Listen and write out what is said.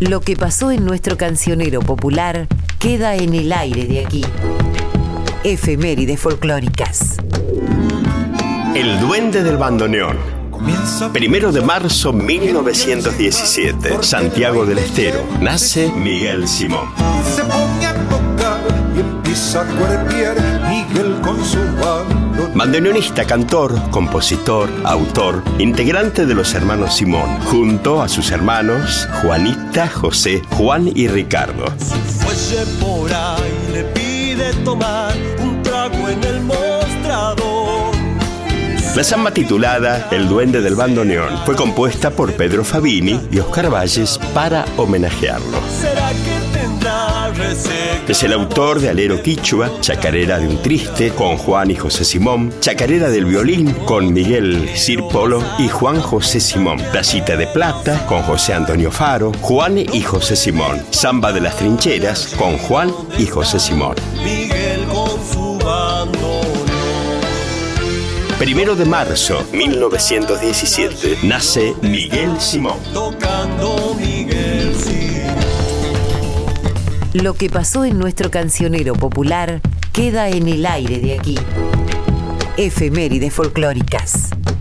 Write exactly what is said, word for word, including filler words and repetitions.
Lo que pasó en nuestro cancionero popular queda en el aire de aquí. Efemérides folclóricas. El duende del bandoneón. Primero de marzo mil novecientos diecisiete, Santiago del Estero. Nace Miguel Simón. Se pone a tocar y empieza a cuerpear Miguel con su bandoneón. Bandoneonista, cantor, compositor, autor, integrante de los hermanos Simón, junto a sus hermanos Juanita, José, Juan y Ricardo. Su fuelle por ahí le pide tomar un trago en el mostrador. La samba titulada El Duende del Bandoneón fue compuesta por Pedro Fabini y Oscar Valles para homenajearlo. ¿Será que tendrá reseca? Es el autor de Alero Quichua, Chacarera de un Triste con Juan y José Simón, Chacarera del Violín con Miguel Sirpolo y Juan José Simón, Tacita de Plata con José Antonio Faro, Juan y José Simón, Samba de las Trincheras con Juan y José Simón. Miguel con su bandoneón. Primero de marzo mil novecientos diecisiete nace Miguel Simón. Tocando Miguel Simón. Lo que pasó en nuestro cancionero popular queda en el aire de aquí. Efemérides folclóricas.